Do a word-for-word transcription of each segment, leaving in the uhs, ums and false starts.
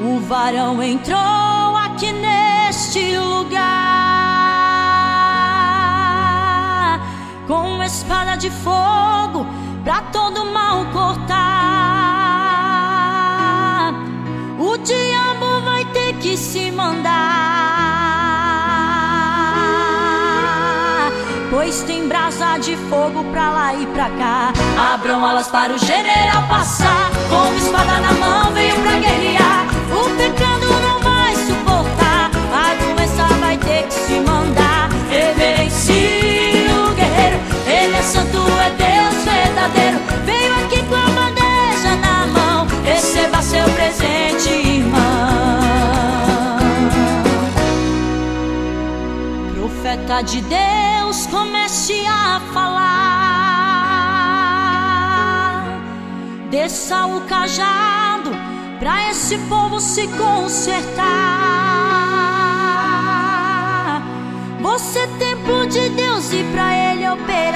O varão entrou aqui neste lugar com espada de fogo pra todo mal cortar. O diabo vai ter que se mandar, pois tem brasa de fogo pra lá e pra cá. Abram alas para o general passar, com espada na mão veio pra guerrear. O pecado não vai suportar, a doença vai ter que se mandar. Reverencie o guerreiro, ele é santo, é Deus verdadeiro. Veio aqui com a bandeja na mão, receba seu presente, irmão. Profeta de Deus, comece a falar. Desça o cajado pra esse povo se consertar. Você é templo de Deus e pra ele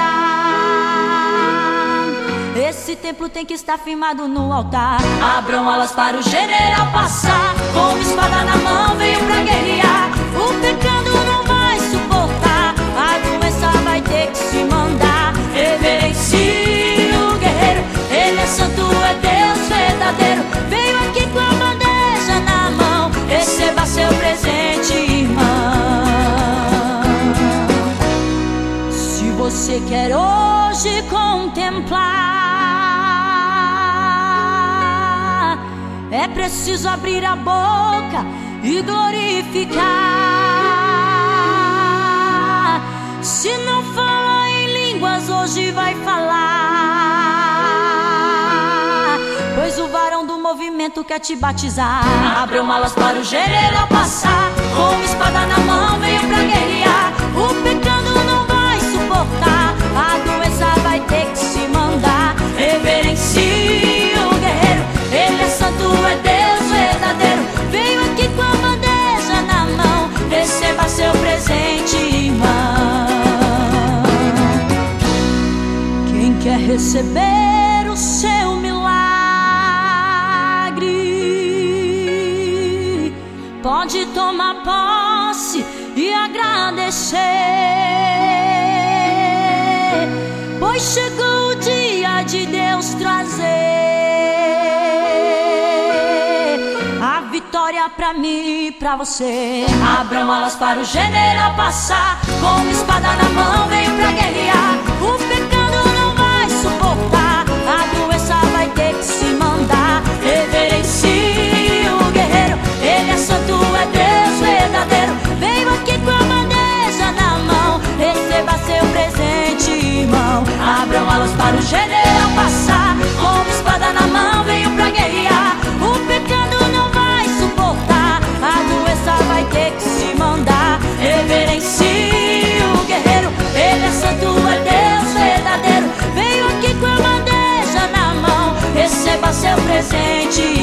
operar, esse templo tem que estar firmado no altar. Abram alas para o general passar, com espada na mão veio pra guerrear. O pecado não vai suportar, a doença vai ter que se mandar. Reverencie o guerreiro, ele é santo, é Deus verdadeiro. Veio aqui com a bandeja na mão, receba seu presente, irmão. Se você quer hoje contemplar, é preciso abrir a boca e glorificar. Se não fala em línguas, hoje vai falar, pois o varão do movimento quer te batizar. Abram alas para o general passar, com espada na mão veio pra guerrear. O pecado não vai suportar, a doença vai ter que se mandar. Reverencie o guerreiro, ele é santo, é Deus verdadeiro. Veio aqui com a bandeja na mão, receba seu presente, irmão. Quem quer receber o seu milagre pode tomar posse e agradecer, pois chegou o dia de Deus trazer a vitória pra mim e pra você. Abram alas para o general passar, com espada na mão veio pra guerrear. O pecado não vai suportar, a doença vai ter que se mandar. Reverencie o guerreiro, ele é santo, é Deus verdadeiro. Veio aqui com a bandeja na mão, receba seu presente, irmão. Abram alas para o general passar, com espada na mão veio pra guerrear. O pecado não vai suportar, a doença vai ter que se mandar. Reverencie o guerreiro, ele é santo, é Deus verdadeiro. Veio aqui com a bandeja na mão, receba seu presente,